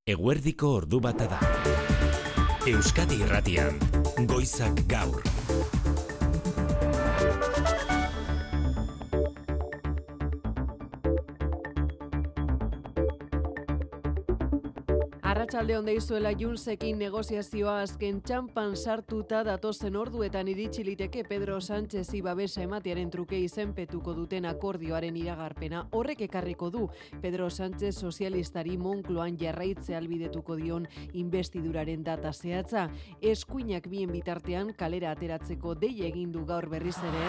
Eguerdiko ordu bata da. Euskadi Irratian, Goizak Gaur. Arratsalde on deizuela Junsekin negoziazioa azken txanpan sartuta datozen orduetan iritsi liteke Pedro Sánchezi babesa ematearen truke izenpetuko duten akordioaren iragarpena. Horrek ekarriko du Pedro Sánchez sozialistari Moncloan jarraitze albidetuko dion investiduraren data zehatza. Eskuinak bien bitartean kalera ateratzeko dei egin du gaur berriz ere.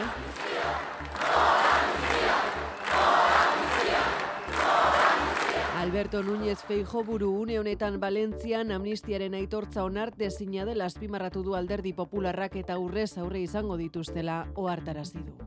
Alberto Núñez Feijóo buru une honetan Valentzian amnistiaren aitortza onartezina dela azpimarratu du Alderdi Popularrak eta aurrez aurre izango dituztela ohartarazi du.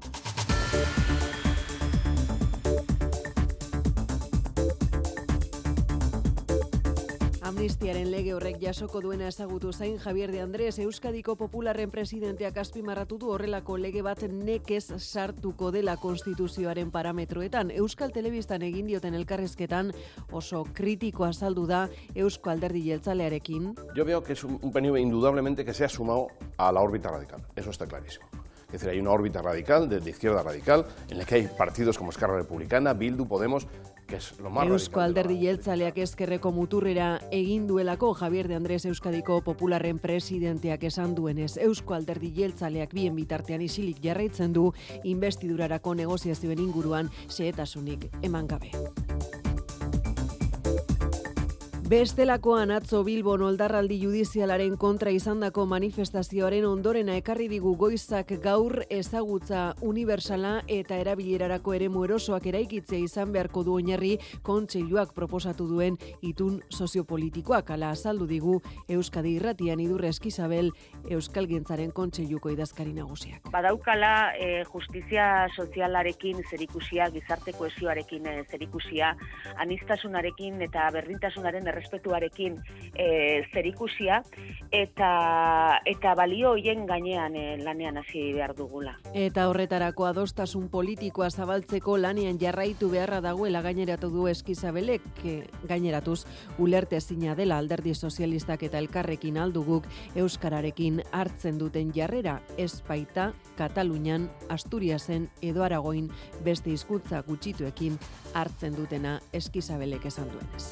Amnistiaren lege horrek jasoko duena ezagutu zain Javier de Andrés, Euskadiko Popularren presidenteak azpimarratu du horrelako lege bat nekez sartuko dela konstituzioaren parametroetan. Euskal Telebistan egin dioten elkarrizketan oso kritiko azaldu da Eusko Alderdi Jeltzalearekin. Yo veo que es un PNV indudablemente que se ha sumado a la órbita radical, eso está clarísimo. Es decir, hay una órbita radical, de izquierda radical, en la que hay partidos como Esquerra Republicana, Bildu, Podemos, que es lo más Eusko radical. Alderdi Jeltzaleak ezkerreko muturrera egin duelako Javier de Andrés Euskadiko Popularren presidenteak esan duenez. Eusko Alderdi Jeltzaleak bien bitartean isilik jarraitzen du investidurarako negoziazioen inguruan xehetasunik eman gabe. Bestelakoan atzo Bilbon oldarraldi judizialaren kontra izandako manifestazioaren ondorena ekarri digu Goizak Gaur ezagutza unibertsala eta erabilerarako eremu erosoak eraikitzea izan beharko du oinarri kontseiluak proposatu duen itun soziopolitikoak. Hala azaldu digu Euskadi Irratian Idurre Eskizabel Euskalgintzaren kontseiluko idazkari nagusiak. Badaukala justizia sozialarekin zerikusia, gizarte kohesioarekin zerikusia, aniztasunarekin eta berdintasunaren errespetuarekin zerikusia eta balio hoien gainean lanean hasi behar dugula. Eta horretarako adostasun politikoa zabaltzeko lanean jarraitu beharra dagoela gaineratu du Eskizabelek, gaineratuz ulertezina dela Alderdi Sozialistak eta Elkarrekin alduguk euskararekin hartzen duten jarrera, ez baita Katalunian, Asturiasen edo Aragoin beste hizkuntza gutxituekin hartzen dutena Eskizabelek esan duenez.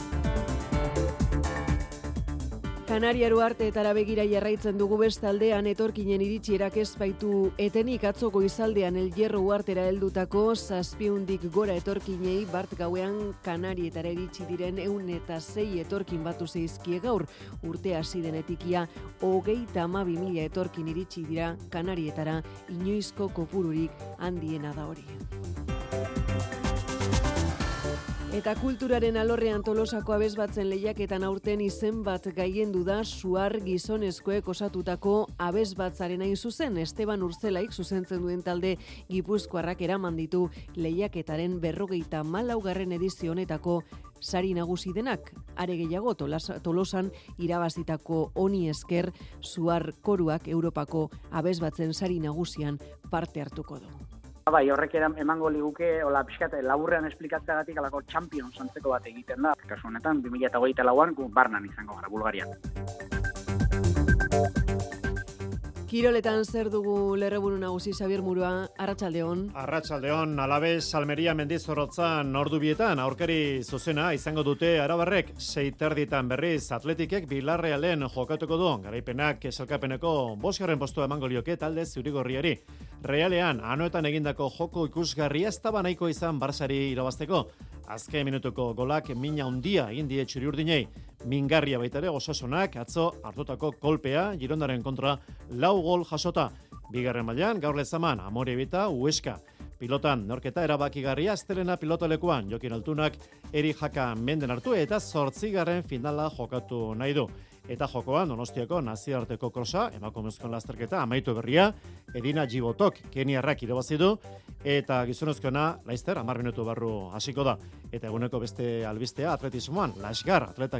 Kanariaru arteetara begira jarraitzen dugu bestaldean etorkinen iritsierak ez baitu etenik. Atzoko izaldean El Hierro uhartera heldutako 700 gora etorkinei bart gauean Kanarietara iritsi diren 106 etorkin batu zaizkie gaur. Urte hasi denetik ia 32.000 etorkin iritsi dira Kanarietara, inoizko kopururik handiena da hori. Eta kulturaren alorrean Tolosako abesbatzen lehiaketan aurten izen bat gailendu da Suar gizonezkoek osatutako abesbatzaren hain zuzen. Esteban Urzelaik zuzentzen duen talde gipuzkoarrak eraman ditu lehiaketaren 54. edizio honetako sari nagusi denak. Are gehiago Tolosan irabazitako honi esker Suar koruak Europako abesbatzen sari nagusian parte hartuko du. Bai, horrek emango liguke, hola pixkat, laburrean esplikatzeagatik alako Champions antzeko bat egiten da. Kasu honetan, 2024an, Barnan izango gara, Bulgarian. Kiroletan zer dugu lerreburu nagusi Xabier Murua, arratsaldeon. Arratsaldeon, Alabes, Almeria, Mendizorrotzan, ordubietan, aurkari zuzena izango dute Arabarrek, 6:30 berriz Atletikek Bilarrealen jokatuko du. Garaipenak esalkapeneko 5. postua emango lioke talde zurigorriari. Realean, anoetan egindako joko ikusgarria ez da nahiko izan Barsari irabazteko. Azken minutuko golak mina handia egin die txuri-urdinei. Mingarria baita ere Osasunak atzo hartutako kolpea Girondaren kontra 4 gol jasota. Bigarren mailan gaur lezaman Amorebita Ueska. Pilotan norketa erabakigarria astelena pilotalekuan Jokin Altunak Eri Jaka menden hartu eta 8. finala jokatu nahi du. Eta jokoan Donostiako nazioarteko krosa, emakumezkoen lasterketa amaitu berria, Edina Djibotok keniarrak irabazi du eta gizonezkoena Laister 10 minutu barru hasiko da. Eta eguneko beste albistea atletismoan, Lasgar atleta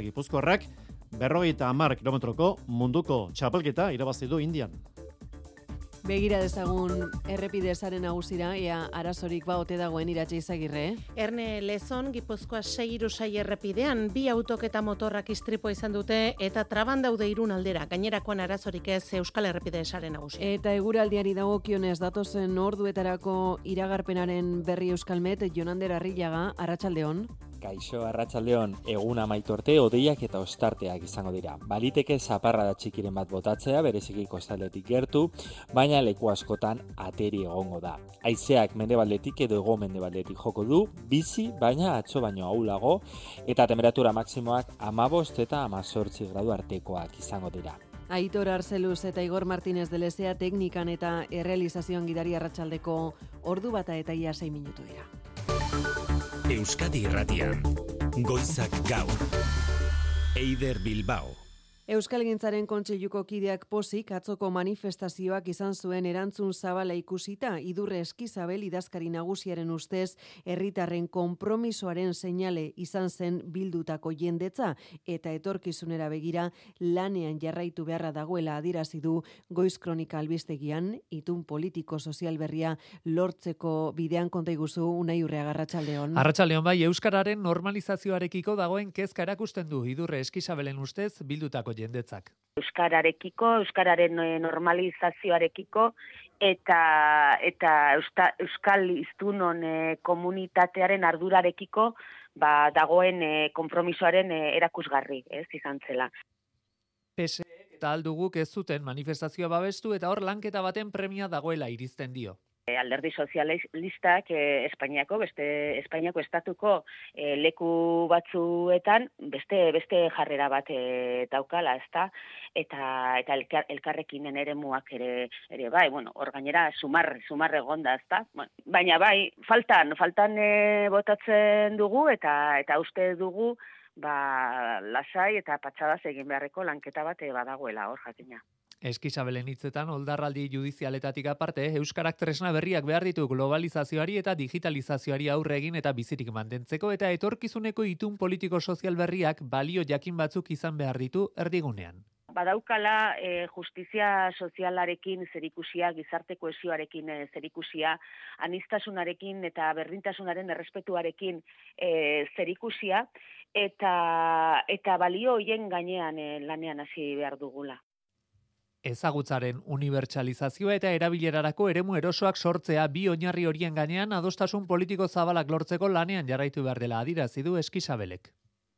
Begira dezagun errepide sare nagusira, ea arazorik ote dagoen Iratxe Izagirre. Erne Lezon, Gipuzkoa 6 errepidean, 2 autok eta motorrak istripoa izan dute eta traban daude Irun aldera. Gainerakoan arazorik ez Euskal Errepide sare nagusi. Eta eguraldiari dagokionez datozen orduetarako iragarpenaren berri Euskalmet, Jonander Arrillaga, arratsaldeon. Kaixo, arratsaldeon, egun amaitu arte hodeiak eta ostarteak izango dira. Baliteke zaparrada txikiren bat botatzea, bereziki kostaldetik gertu, baina leku askotan ateri egongo da. Haizeak mendebaldetik edo hego-mendebaldetik joko du, bizi, baina atzo baino ahulago, eta temperatura maksimoak 15 eta 18 gradu artekoak izango dira. Aitor Arzeluz eta Igor Martínez de Lezea teknikan eta errealizazioan gidari arratsaldeko ordu bata eta ia 6 minutu dira. Euskadi Irratian, Goizak Gaur, Eider Bilbao. Euskalgintzaren Kontseiluko kideak pozik atzoko manifestazioak izan zuen erantzun zabala ikusita, Idurre Eskizabel idazkari nagusiaren ustez herritarren konpromisoaren seinale izan zen bildutako jendetza eta etorkizunera begira lanean jarraitu beharra dagoela adierazi du Goiz Kronika albistegian, itun politiko sozial berria lortzeko bidean konta iguzu Unai Urreaga arratsaldeon. Arratsaldeon bai, euskararen normalizazioarekiko dagoen kezka erakusten du Idurre Eskizabelen ustez bildutako jendetzak. Euskararen normalizazioarekiko eta euskal hiztunon komunitatearen ardurarekiko dagoen konpromisoaren erakusgarri, izan zela. PSE eta Alduguk ez zuten manifestazioa babestu eta hor lanketa baten premia dagoela irizten dio. Alderdi sozialistak Espainiako estatuko leku batzuetan beste jarrera bat daukala, ezta? Eta elkarrekinen eremuak ere bai, hor gainera sumar egonda, ezta? Baina bai, faltan botatzen dugu eta uste dugu lasai eta patxadaz egin beharreko lanketa bat badagoela hor jakina. Eskizabelen hitzetan oldarraldi judizialetatik aparte, euskarak tresna berriak behar ditu globalizazioari eta digitalizazioari aurre egin eta bizirik mantentzeko eta etorkizuneko itun politiko sozial berriak balio jakin batzuk izan behar ditu erdigunean. Badaukala justizia sozialarekin zerikusia, gizarte kohesioarekin zerikusia, aniztasunarekin eta berdintasunaren errespetuarekin zerikusia eta balio hoien gainean lanean hasi behar dugula. Ezagutzaren unibertsalizazioa eta erabilerarako eremu erosoak sortzea bi oinarri horien gainean adostasun politiko zabalak lortzeko lanean jarraitu behar dela adierazi du Eskizabelek.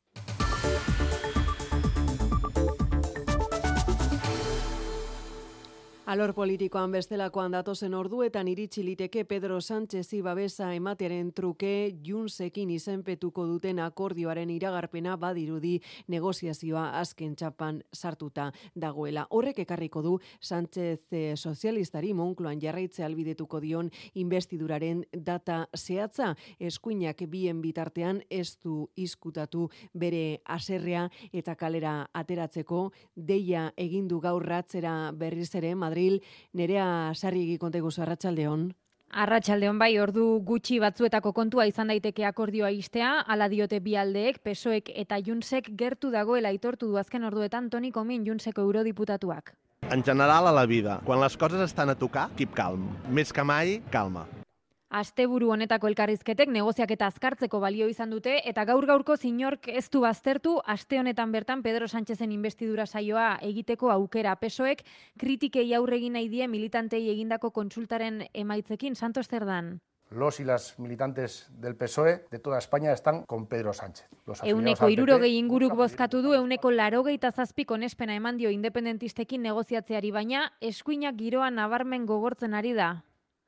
Alor politikoan bestelakoan datozen orduetan iritsi liteke Pedro Sánchezi babesa ematearen truke Juntsekin izenpetuko duten akordioaren iragarpena badirudi negoziazioa azken txapan sartuta dagoela. Horrek ekarriko du Sánchez sozialistari Moncloan jarraitzea albidetuko dion investiduraren data zehatza. Eskuinak bien bitartean ez du izkutatu bere haserrea eta kalera ateratzeko deia egin du gaur ratzera berriz ere Madrid. Nerea Sarrigi konteguzu arratsaldeon. Arratsaldeon bai, ordu gutxi batzuetako kontua izan daiteke akordioa istea, hala diote bi aldeek, PSOEk eta Juntsek gertu dagoela aitortu du azken orduetan Toni Comín, Juntseko eurodiputatuak. En general a la vida, quan les coses estan a tocar, keep calm. Més que mai, calma. Asteburu honetako elkarrizketek negoziaketa azkartzeko balio izan dute eta gaur-gaurko inork ez du baztertu aste honetan bertan Pedro Sánchezen investidura saioa egiteko aukera. PSOEk kritikei aurre egin nahi die militantei egindako kontsultaren emaitzekin. Santos Cerdán. Los y las militantes del PSOE de toda España están con Pedro Sánchez. 60 inguruk bozkatu du, 87 onespena eman dio independentistekin negoziatzeari, baina eskuinak giroa nabarmen gogortzen ari da.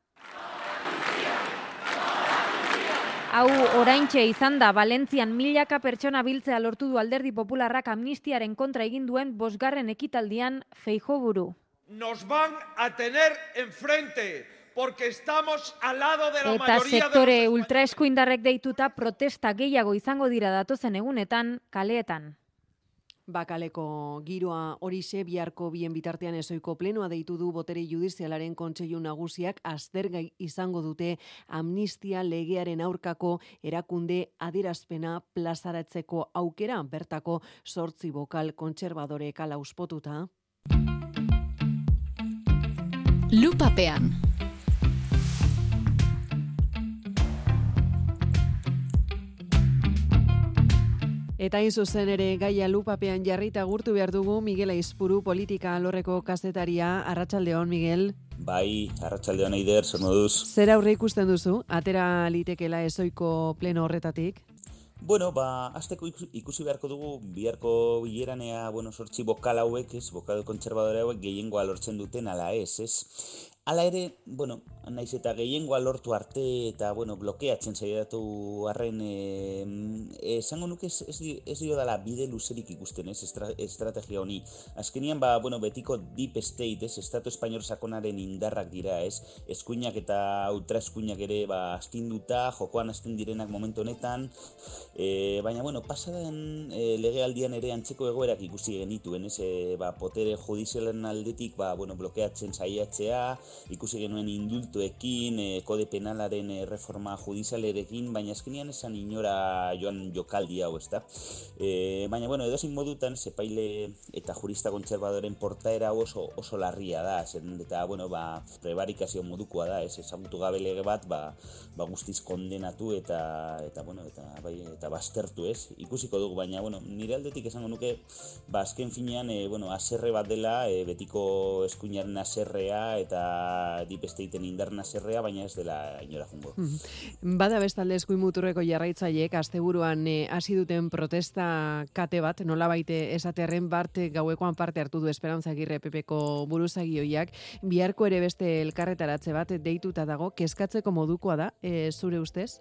Hau oraintxe izan da, Valentzian milaka pertsona biltzea lortu du Alderdi Popularrak amnistiaren kontra egin duen 5. ekitaldian Feijóo buru. Nos van a tener enfrente, porque estamos al lado de la eta mayoría sektore de los ultraeskuindarrek deituta protesta gehiago izango dira datozen egunetan kaleetan. Bakaleko giroa horixe biharko bien bitartean ezoiko plenoa deitu du botere judizialaren kontseilu nagusiak aztergai izango dute amnistia legearen aurkako erakunde adierazpena plazaratzeko aukera bertako 8 bokal kontserbadorek hala uspotuta. Lupapean. Eta hain zuzen ere gaia lupapean jarrita gurtu behar dugu Miguel Aizpuru politika alorreko kazetaria. Arratsaldeon, Miguel. Bai, arratsaldeon Eider, zer moduz? Zer aurre ikusten duzu? Atera litekela ezoiko pleno horretatik? Bueno, azteko ikusi beharko dugu, biharko bileranea, sortzi bokal hauek, bokal kontserbadore hauek gehiengoa lortzen duten ala ez? Hala ere, naiz eta gehiengoa lortu arte eta, blokeatzen saiatu arren, esango nuke ez dio dala bide luzerik ikusten, estrategia honi. Azkenian, betiko deep state, estatu espainol sakonaren indarrak dira, eskuinak eta ultraeskuinak ere, astinduta, jokoan hasten direnak momentu honetan, baina, pasaden legealdian ere antzeko egoerak ikusi genituen, potere judizialen aldetik, blokeatzen saiatzea, ikusi genuen indultuekin, kode penalaren reforma judizialerekin, baina azkenean esan inora joan jokaldi hau, ezta? Baina, edozein modutan, zepaile eta jurista kontserbadoren portaera oso larria da, eta, prebarikazio modukoa da, ezagutu gabe lege bat, guztiz kondenatu eta baztertu, ikusiko dugu, baina, nire aldetik esango nuke, azken finean, aserre bat dela, betiko eskuinaren aserrea eta Deep Stateen indarren aserrea, baina ez dela inora jungo. Bada bestalde eskuin muturreko jarraitzaileek asteburuan hasi duten protesta kate bat, nolabait esaterren bart gauekoan parte hartu du Esperantza Agirre PPko buruzagioiak, biharko ere beste elkarretaratze bat deituta dago, kezkatzeko modukoa da, zure ustez?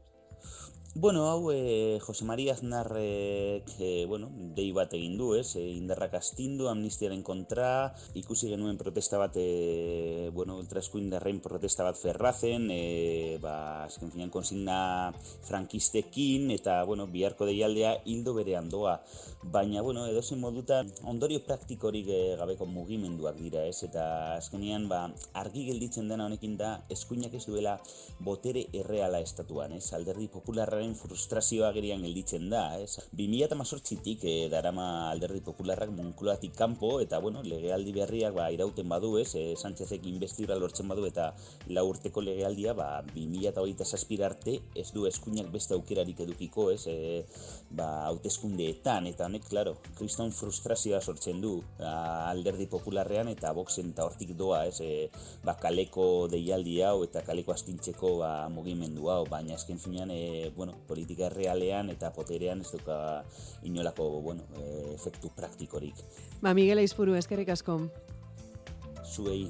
Hau Jose Maria Aznarrek dei bat egin du, indarrak astindu, amnistiaren kontra, ikusi genuen protesta bat, ultraeskuindarren protesta bat Ferrazen, azken finean konsigna frankistekin, eta biharko deialdea hildo berean doa. Baina, edozein modutan, ondorio praktikorik gabeko mugimenduak dira, eta azkenean argi gelditzen dena honekin da, eskuinak ez duela botere erreala estatuan, alderdi popularraren frustrazioa agerian gelditzen da, 2018tik darama alderdi popularrak Moncloatik kanpo, eta legealdi berriak irauten badu, Sánchezek investidura lortzen badu, eta 4 urteko legealdia 2027 arte ez du eskuinak beste aukerarik edukiko, hauteskundeetan, eta honek, claro, kriston frustrazioa sortzen du alderdi popularrean eta Voxen eta hortik doa, kaleko deialdi hau eta kaleko astintzeko mugimendu hau, baina azken finean, politika errealean eta poterean ez duka inolako, efektu praktikorik. Miguel Aizpuru, eskerrik asko. Zuei.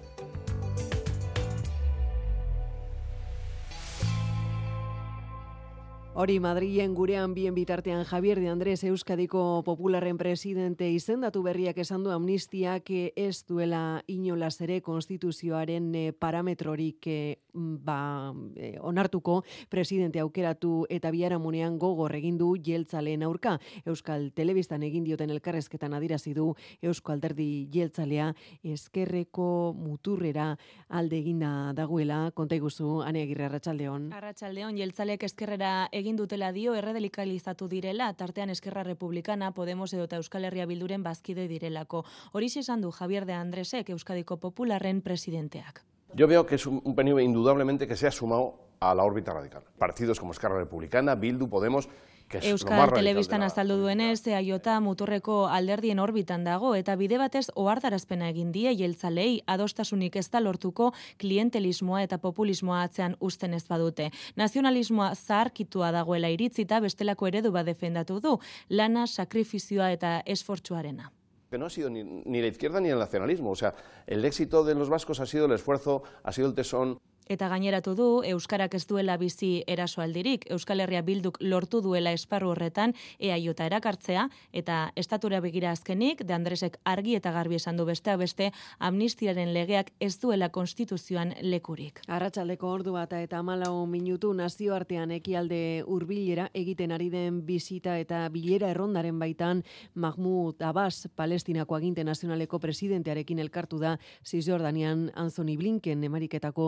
Hori, Madrilen gurean bien bitartean Javier de Andrés Euskadiko Popularren presidente izendatu berriak esan du amnistiak ez duela inolaz ere konstituzioaren parametrorik onartuko presidente aukeratu eta biharamunean gogor egin du jeltzaleen aurka. Euskal Telebistan egin dioten elkarrezketan adierazi du Eusko Alderdi Jeltzalea ezkerreko muturrera alde egina dagoela. Konta iguzu, Ane Agirre, arratsaldeon. Arratsaldeon, jeltzaleek ezkerrera egin dutela dio, erredelikalizatu direla, tartean Eskerra Republikana, Podemos edota Euskal Herria Bilduren bazkide direlako. Horixe esan du Javier de Andresek, Euskadiko Popularren presidenteak. Yo veo que es un PNV indudablemente que se ha sumado a la órbita radical. Partidos como Esquerra Republicana, Bildu, Podemos, que es Euskal Telebistan azaldu duenez, EAJ muturreko alderdien orbitan dago eta bide batez ohartarazpena egin die jeltzalei adostasunik ez da lortuko klientelismoa eta populismoa atzean uzten ez badute. Nazionalismoa zaharkitua dagoela iritzita bestelako eredu bat defendatu du, lana, sakrifizioa eta esfortzuarena. Que no ha sido ni la izquierda ni el nacionalismo. O sea, el éxito de los vascos ha sido el esfuerzo, ha sido el tesón. Eta gaineratu du, Euskarak ez duela bizi erasoaldirik, Euskal Herria Bilduk lortu duela esparru horretan EAJ erakartzea, eta estatura begira azkenik, De Andresek argi eta garbi esan du besteak beste, amnistiaren legeak ez duela konstituzioan lekurik. Arratsaldeko ordu bata eta 14 minutu nazioartean ekialde hurbilera egiten ari den bisita eta bilera errondaren baitan Mahmoud Abbas, Palestinako aginte nazionaleko presidentearekin elkartu da Cisjordanian Anthony Blinken, Ameriketako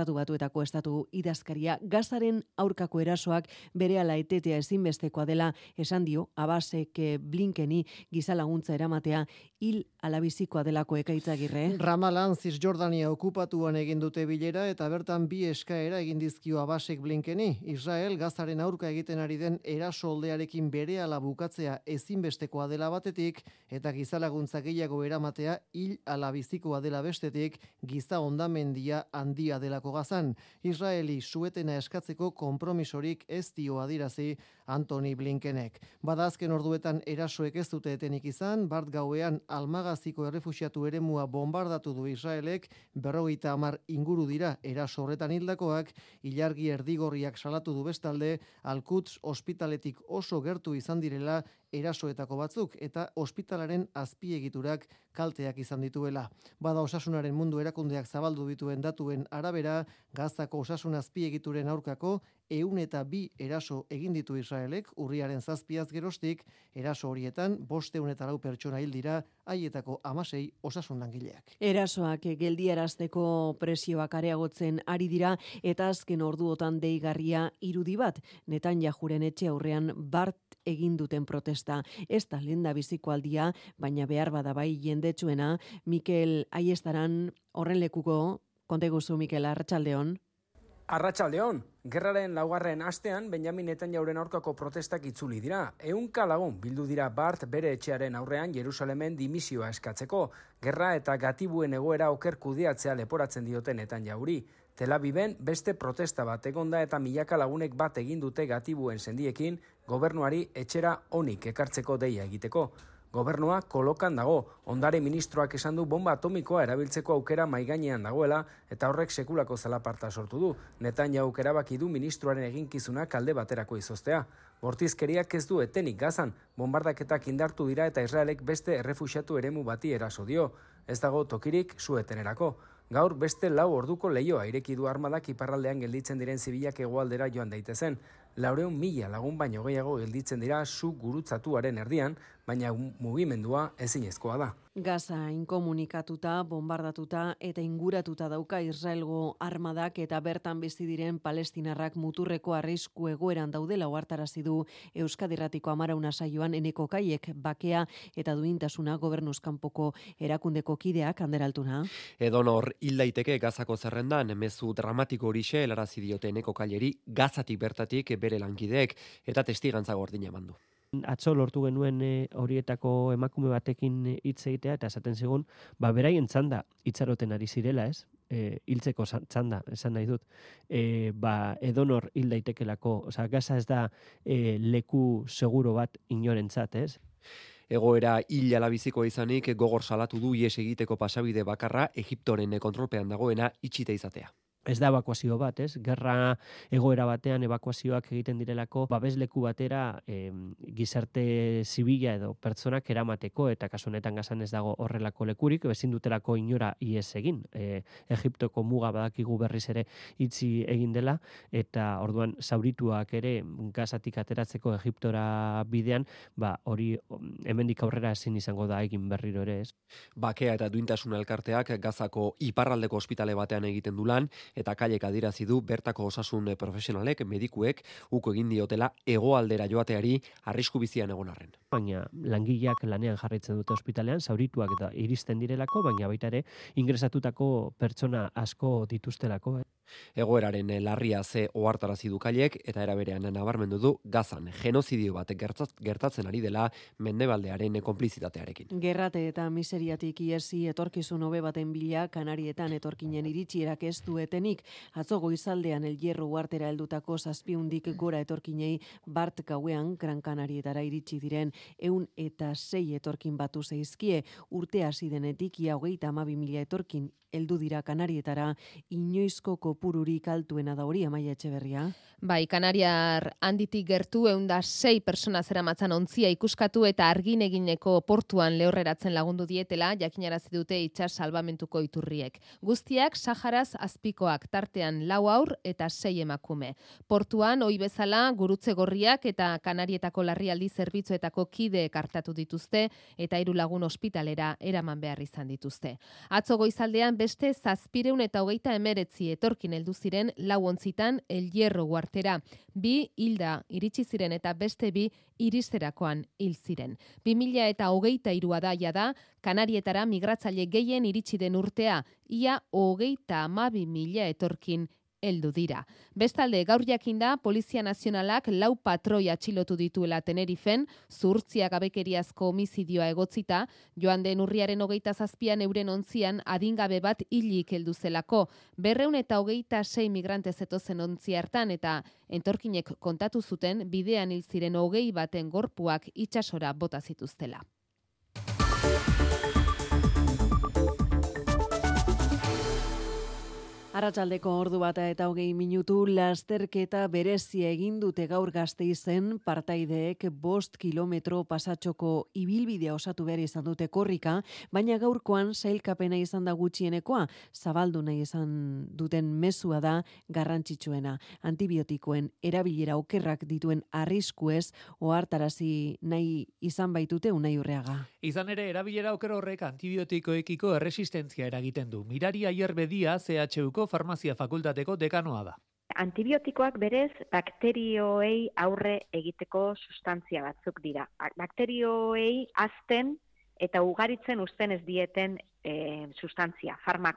Estatu Batuetako estatu idazkaria. Gazaren aurkako erasoak berehala etetea ezinbestekoa dela esan dio Abbasek Blinkeni gizalaguntza eramatea hil alabizikoa delako Ekaitzagirre. Ramalan Cisjordania okupatuan egin dute bilera eta bertan bi eskaera egin dizkio Abbasek Blinkeni. Israel Gazaren aurka egiten ari den erasoldearekin berehala bukatzea ezinbestekoa dela batetik eta gizalaguntza gehiago eramatea hil alabizikoa dela bestetik, giza hondamendia handia delako Gazan. Israeli suetena eskatzeko konpromisorik ez dio adirazi Antony Blinkenek. Bada azken orduetan erasoek ez dute etenik izan, bart gauean Almagaziko errefuxiatu eremua bombardatu du Israelek, 50 inguru dira eraso horretan hildakoak, ilargi erdigorriak salatu du bestalde, Al-Quds ospitaletik oso gertu izan direla erasoetako batzuk eta ospitalaren azpiegiturak kalteak izan dituela. Bada osasunaren mundu erakundeak zabaldu dituen datuen arabera, Gazako osasun azpiegituren aurkako 102 eraso egin ditu Israelek, urriaren 7 geroztik, eraso horietan 504 pertsona hil dira, haietako 16 osasun langileak. Erasoak geldiarazteko presioak areagotzen ari dira eta azken orduotan deigarria irudi bat, Netanyahuren etxe aurrean bart egin duten protesta. Ez da lehendabiziko aldia, baina behar bada bai jendetsuena. Mikel Aiestaran horren lekuko, konteguzu Mikel, arratsaldeon. Arratsaldeon, gerraren laugarren astean Benjamin Netanyahuren aurkako protestak itzuli dira. 100 lagun bildu dira bart bere etxearen aurrean Jerusalemen dimisioa eskatzeko. Gerra eta gatibuen egoera oker kudeatzea leporatzen dioten Netanyahuri. Tel Aviven beste protesta bat egonda eta milaka lagunek bat egin dute gatibuen sendiekin gobernuari etxera onik ekartzeko deia egiteko. Gobernua kolokan dago, ondare ministroak esan du bomba atomikoa erabiltzeko aukera maigainean dagoela eta horrek sekulako zalaparta sortu du. Netanyahuk erabaki du ministroaren eginkizunak alde baterako izoztea. Bortizkeriak ez du etenik Gazan, bombardaketak indartu dira eta Israelek beste errefuxiatu eremu bati eraso dio. Ez dago tokirik suetenerako. Gaur beste 4 orduko leihoa ireki du armadak iparraldean gelditzen diren zibilak hegoaldera joan daitezen. 400.000 lagun baino gehiago gelditzen dira su gurutzatuaren erdian, baina mugimendua ezinezkoa da. Gaza inkomunikatuta, bombardatuta eta inguratuta dauka Israelgo armadak eta bertan bizi diren palestinarrak muturreko arrisku egoeran daudela ohartarazi du Euskadi Irratiko Amarauna saioan Eneko Kaiek bakea eta duintasuna gobernuzkanpoko erakundeko kideak Anderaltuna. Edonor hil daiteke Gazako zerrendan, mezu dramatiko horixe helarazi diote Eneko Kaileri Gazatik bertatik bere lankideek eta testigantza gordina emandu. Atzo lortu genuen horietako emakume batekin hitz egitea eta esaten zigun, beraien txanda itxaroten ari zirela, ez? Hiltzeko txanda, esan nahi dut. Edonor hil daitekelako, osea, Gaza ez da leku seguro bat inorentzat, ez? Egoera hil alabizikoa izanik gogor salatu du ihes egiteko pasabide bakarra Egiptoren kontrolpean dagoena itxita izatea. Ez da ebakuazio bat, ez? Gerra egoera batean ebakuazioak egiten direlako babesleku batera gizarte zibila edo pertsonak eramateko eta kasu honetan Gazan ez dago horrelako lekurik, ezin dutelako inora ihes egin. Egiptoko muga badakigu berriz ere itxi egin dela eta orduan zaurituak ere Gazatik ateratzeko Egiptora bidean, hori hemendik aurrera ezin izango da egin berriro ere, ez? Bakea eta duintasun elkarteak Gazako iparraldeko ospitale batean egiten du lan, eta Kaiek adierazi du bertako osasun profesionalek, medikuek, uko egin diotela hegoaldera joateari arrisku bizian egon arren. Baina langileak lanean jarraitzen dute ospitalean, zaurituak eta iristen direlako, baina baita ere ingresatutako pertsona asko dituztelako. Egoeraren larria ze ohartarazi du Kaiek eta era berean nabarmendu du Gazan genozidio bat gertatzen ari dela mendebaldearen konplizitatearekin. Gerrate eta miseriatik iesi etorkizun hobe baten bila Kanarietan etorkinen iritsierak ez duetenik. Atzo goizaldean El Hierro uhartera heldutako 700 gora etorkinei bart gauean Gran Kanarietara iritsi diren 106 etorkin batu zaizkie. Urte hasi denetik ia 32.000 etorkin heldu dira Kanarietara, inoizko kopururik altuena da hori, Amaia Etxeberria. Bai, Kanariar handitik gertu 106 persona zeramatzan ontzia ikuskatu eta argin egineko portuan lehorreratzen lagundu dietela, jakinarazi dute itsas salbamentuko iturriek. Guztiak Saharaz azpikoak, tartean 4 haur eta 6 emakume. Portuan ohi bezala gurutze gorriak eta Kanarietako larrialdi zerbitzuetako kideek hartatu dituzte eta 3 lagun ospitalera eraman behar izan dituzte. Atzo goizaldean beste 729 etorkin etorkin heldu ziren 4 ontzitan El Hierro uartera. 2 hilda iritsi ziren eta beste 2 iristerakoan hil ziren. 2023 da jada Kanarietara migratzaile gehien iritsi den urtea, ia 32.000 etorkin heldu dira. Bestalde, gaur jakinda, Polizia Nazionalak 4 patroi atxilotu dituela Tenerifen, zuhurtzia gabekeriazko homizidioa egotzita, joan den urriaren 27an euren ontzian adingabe bat hilik heldu zelako. 226 migrante zetozen ontzi hartan eta entorkinek kontatu zuten bidean hil ziren 20 baten gorpuak itsasora bota zituztela. Arratsaldeko 1:20 lasterketa berezia egin dute gaur Gasteizen, partaideek 5 kilometro pasatxoko ibilbidea osatu behar izan dute korrika, baina gaurkoan sailkapena izan da gutxienekoa, zabaldu nahi izan duten mezua da garrantzitsuena. Antibiotikoen erabilera okerrak dituen arriskuez ohartarazi nahi izan baitute Unai Urreaga. Izan ere, erabilera oker horrek antibiotikoekiko erresistentzia eragiten du. Mirari Aierbedia CHUko Farmazia Fakultateko dekanoa da. Antibiotikoak berez bakterioei aurre egiteko sustantzia batzuk dira. Bakterioei hazten eta ugaritzen uzten ez dieten sustantzia,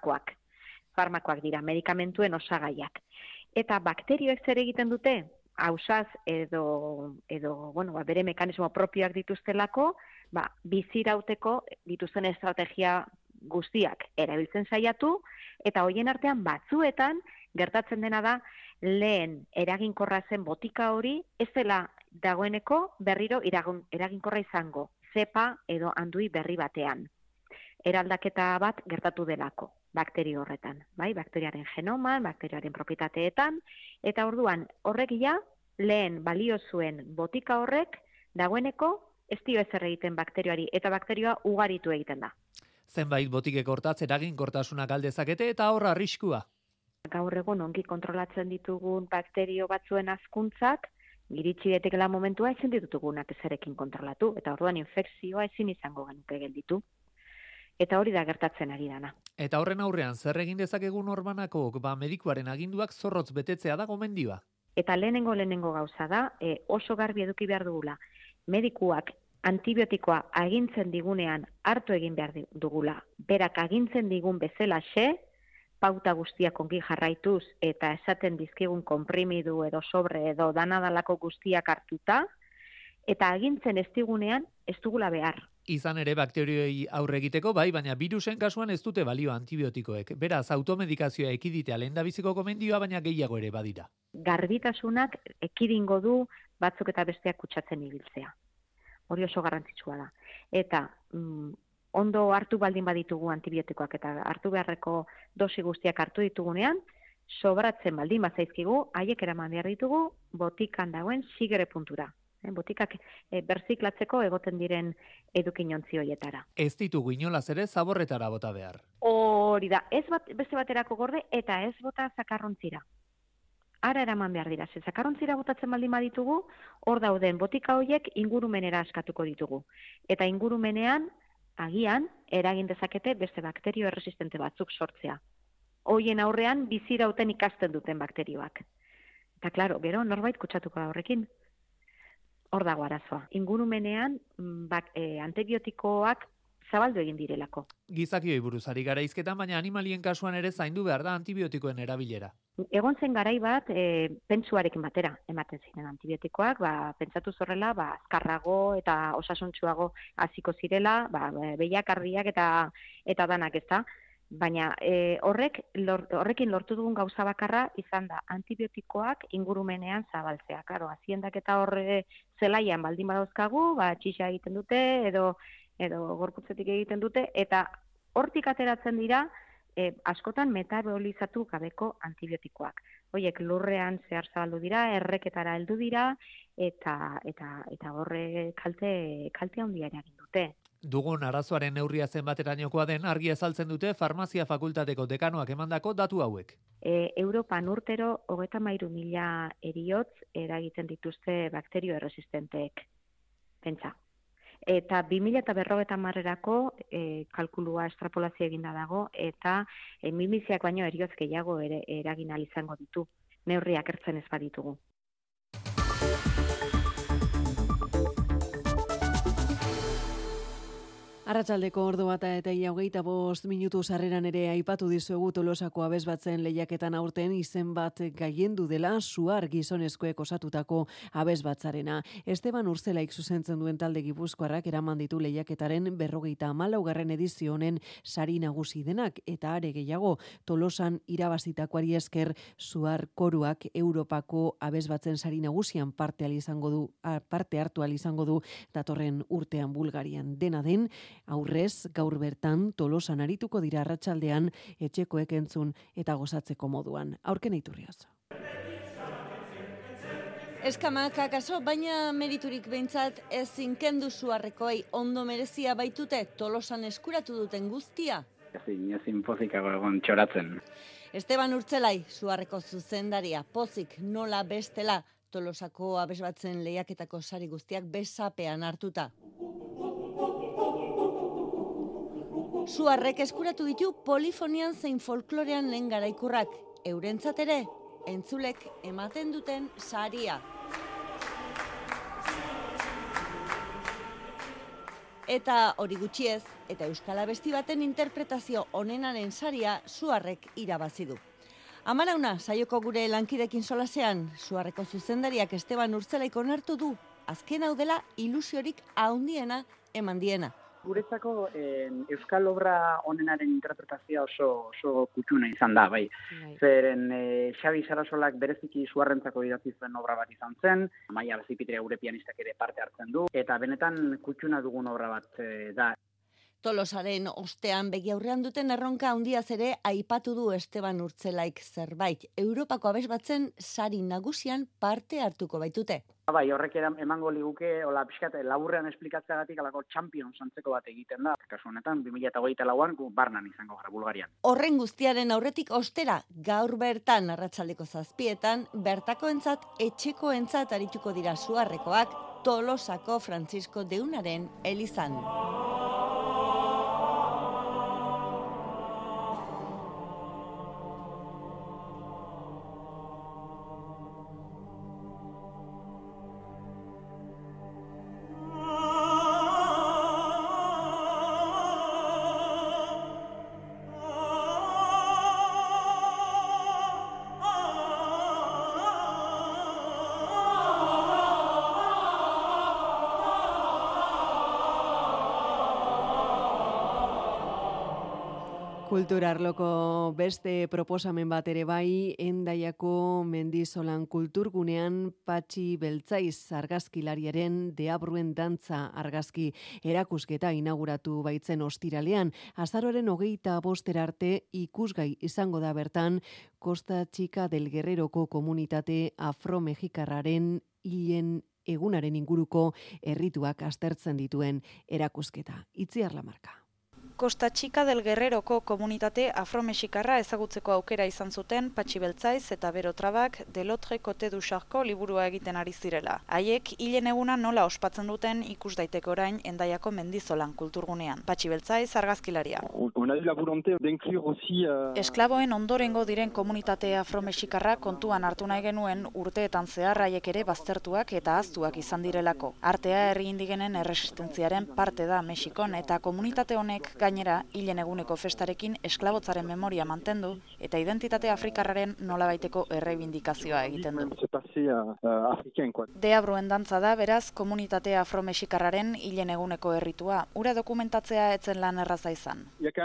farmakoak dira, medikamentuen osagaiak. Eta bakterioek zer egiten dute? Ausaz edo bere mekanismo propioak dituztelako, bizirauteko dituzten estrategia guztiak erabiltzen saiatu, eta hoien artean batzuetan gertatzen dena da lehen eraginkorra zen botika hori ez dela dagoeneko berriro eraginkorra izango, zepa edo andui berri batean. Eraldaketa bat gertatu delako bakterio horretan, bai, bakteriaren genoman, bakteriaren propietateetan, eta orduan horrek lehen balio zuen botika horrek dagoeneko ez dio ezer egiten bakterioari, eta bakterioa ugaritu egiten da. Zenbait botikek hortaz eraginkortasuna galdezakete eta horra arriskua. Gaur egun ongi kontrolatzen ditugun bakterio batzuen hazkuntzak, iritsi daitekeela momentua ezin ditugunak ezerekin kontrolatu, eta orduan infekzioa ezin izango genuke gelditu. Eta hori da gertatzen ari dana. Eta horren aurrean, zer egin dezakegun norbanakok, medikuaren aginduak zorrotz betetzea da gomendioa. Eta lehenengo gauza da, oso garbi eduki behar dugula, medikuak antibiotikoa agintzen digunean hartu egin behar dugula. Berak agintzen digun bezalaxe, pauta guztiak ongi jarraituz eta esaten dizkigun konprimidu edo sobre edo danadalako guztiak hartuta, eta agintzen ez digunean ez dugula behar. Izan ere bakterioi aurre egiteko bai, baina virusen kasuan ez dute balio antibiotikoek. Beraz, automedikazioa ekiditea lehendabiziko gomendioa, baina gehiago ere badira. Garbitasunak ekidingo du batzuk eta besteak kutsatzen ibiltzea. Hori oso garrantzitsua da. Eta ondo hartu baldin baditugu antibiotikoak eta hartu beharreko dosi guztiak hartu ditugunean, sobratzen baldin bazaizkigu, haiek eraman behar ditugu botikan dagoen sigre puntura. Botikak berziklatzeko egoten diren edukinontzi hoietara. Ez ditugu inolaz ere zaborretara bota behar. Hori da, ez beste baterako gorde eta ez bota zakarrontzira. Ara eraman behar dira, zakarrontzira botatzen baldin baditugu, hor dauden botika hoiek ingurumenera askatuko ditugu. Eta ingurumenean, agian, eragin dezakete beste bakterio erresistente batzuk sortzea. Hoien aurrean bizirauten ikasten duten bakterioak. Eta klaro, gero norbait kutsatuko da horrekin. Hor dago arazoa. Ingurumenean antibiotikoak zabaldu egin direlako. Gizakioi buruz ari gara hizketan, baina animalien kasuan ere zaindu behar da antibiotikoen erabilera. Egon zen garai bat, pentsuarekin batera ematen ziren antibiotikoak, pentsatu zorrela, azkarrago eta osasuntsuago hasiko zirela, behiakardiak eta danak ez da. Baina horrekin lortu dugun gauza bakarra izan da antibiotikoak ingurumenean zabaltzea. Claro, haziendak eta horre zelaian baldin badauzkagu, txixa egiten dute edo gorputzetik egiten dute, eta hortik ateratzen dira askotan metabolizatu gabeko antibiotikoak. Hoiek lurrean zehar zabaldu dira, erreketara heldu dira, eta horre kalte handia eragin dute. Dugun arazoaren neurria zenbaterainokoa den argi azaltzen dute Farmazia Fakultateko dekanoak emandako datu hauek. Europan urtero 33.000 heriotz eragiten dituzte bakterio erresistenteek. Pentsa. Eta 2050erako kalkulua estrapolazio eginda dago, eta minbiziak baino heriotz gehiago eragin ahal izango ditu, neurriak hartzen ez baditugu. Arratsaldeko ordu bata eta 25 sarreran ere aipatu dizuegu Tolosako abesbatzen lehiaketan aurten izen bat gailendu dela Suar gizonezkoek osatutako abesbatzarena. Esteban Urzelaik zuzentzen duen talde Gipuzkoarrak eraman ditu lehiaketaren 54. edizio honen sari nagusi denak, eta are gehiago Tolosan irabazitakoari esker Suar koruak Europako abesbatzen sari nagusian parte hartu ahal izango du datorren urtean Bulgarian. Dena den, aurrez, gaur bertan Tolosan arituko dira arratsaldean etxekoek entzun eta gozatzeko moduan. Aurken Iturrioz. Eskamak akaso, baina meriturik behintzat ezin kendu Suarrekoei ondo merezia baitute Tolosan eskuratu duten guztia. Ezin pozikago egon txoratzen. Esteban Urtzelai, Suarreko zuzendaria, pozik nola bestela Tolosako abesbatzen lehiaketako sari guztiak besapean hartuta. Suarrek eskuratu ditu polifonian zein folklorean lehen garaikurrak, eurentzat ere, entzulek ematen duten saria. Eta hori gutxiez, eta Euskal Abesti baten interpretazio onenaren saria Suarrek irabazi du. Amarauna, saioko gure lankidekin solasean, Suarreko zuzendariak Esteban Urtzelaik onartu du, azken hau dela ilusiorik handiena eman diena. Guretzako Euskal obra onenaren interpretazioa oso kutxuna izan da, bai. Zeren Xabi Sarasolak bereziki Suarrentzako idatzi zuen obra bat izan zen, Amaia Bazipitria gure pianistak ere parte hartzen du, eta benetan kutxuna dugun obra bat da. Tolosaren ostean begi aurrean duten erronka handiaz ere aipatu du Esteban Urtzelaik zerbait. Europako abesbatzen sari nagusian parte hartuko baitute. Bai, horrek emango liguke, hola pixkat, laburrean esplikatzeagatik alako Champions antzeko bat egiten da. Kasu honetan, 2024an Barnan izango gara Bulgarian. Horren guztiaren aurretik ostera, gaur bertan arratsaldeko 7:00, bertakoentzat etxekoentzat arituko dira Suarrekoak Tolosako Francisco Deunaren elizan. Kulturarloko beste proposamen bat ere bai, Hendaiako Mendizolan kulturgunean Patxi Beltzaiz argazkilariaren Deabruen dantza argazki erakusketa inauguratu baitzen ostiralean. Azaroaren 25 arte ikusgai izango da bertan Costa Chica del Guerreroko komunitate afro-mexikarraren hilen egunaren inguruko errituak aztertzen dituen erakusketa. Itziar Lamarca. Costa Chica del Guerreroko komunitate afro-mexikarra ezagutzeko aukera izan zuten Patxi Beltzaiz eta Bero Trabak de l'autre côté du charco liburua egiten ari zirela. Haiek hilen eguna nola ospatzen duten ikus daiteke orain Hendaiako Mendizolan kulturgunean. Patxi Beltzaiz argazkilaria. Esklaboen ondorengo diren komunitate afro-mexikarra kontuan hartu nahi genuen urteetan zehar haiek ere baztertuak eta ahaztuak izan direlako. Artea herri indigenen erresistentziaren parte da Mexikon eta komunitate honek gainera, hilen eguneko festarekin esklabotzaren memoria mantendu eta identitate afrikarraren nolabaiteko errebindikazioa egiten du. Deabruen dantza da, beraz, komunitate afro-mexikarraren hilen eguneko erritua. Ura dokumentatzea etzen lan erraza izan.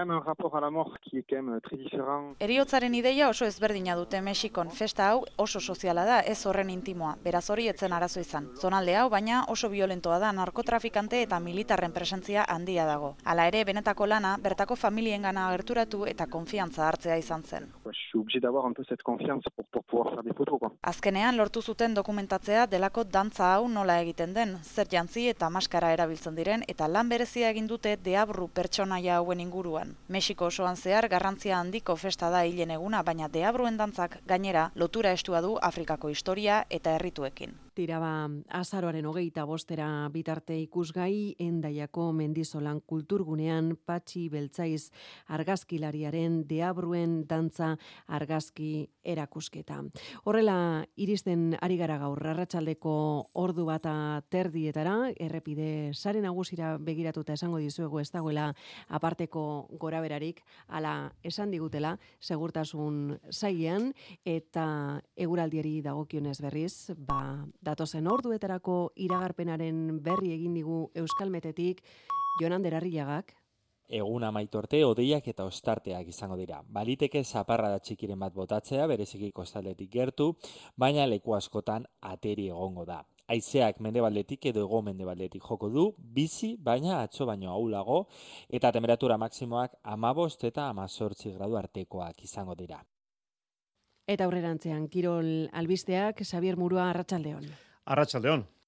Heriotzaren ideia oso ezberdina dute Mexikon. Festa hau oso soziala da, ez horren intimoa. Beraz hori etzen arazo izan. Zonalde hau, baina oso violentoa da, narkotrafikante eta militarren presentzia handia dago. Hala ere, benetako lana, bertako familiengana gerturatu eta konfiantza hartzea izan zen. suis obligé d'avoir un peu cette confiance pour pouvoir faire des photos, quoi. Azkenean lortu zuten dokumentatzea delako dantza hau nola egiten den, zer jantzi eta maskara erabiltzen diren eta lan berezia egin dute deabru pertsonaia hauen inguruan. Mexiko osoan zehar garrantzia handiko festa da hilen eguna, baina deabruen dantzak gainera lotura estua du Afrikako historia eta herrituekin. Tiraba azaroaren 25 bitarte ikusgai Endaiako Mendizolan kulturgunean Patxi Beltzaiz argazkilariaren deabruen dantza argazki erakusketa. Horrela iristen ari gara gaur arratsaldeko ordu bata terdietara, errepide sare nagusira begiratuta esango dizuegu ez dagoela aparteko goraberarik, hala esan digutela segurtasun sailean eta eguraldiari dagokionez berriz, datozen orduetarako iragarpenaren berri egin digu Euskalmetetik Jon Ander Arriagak. Egun amaitu arte hodeiak eta ostarteak izango dira. Baliteke zaparrada txikiren bat botatzea, bereziki kostaldetik gertu, baina leku askotan ateri egongo da. Haizeak mendebaldetik edo hego-mendebaldetik joko du, bizi, baina atzo baino ahulago, eta temperatura maksimoak 15 eta 18 gradu artekoak izango dira. Eta aurrerantzean, kirol albisteak, Xabier Murua, arratsaldeon. Arratsaldeon.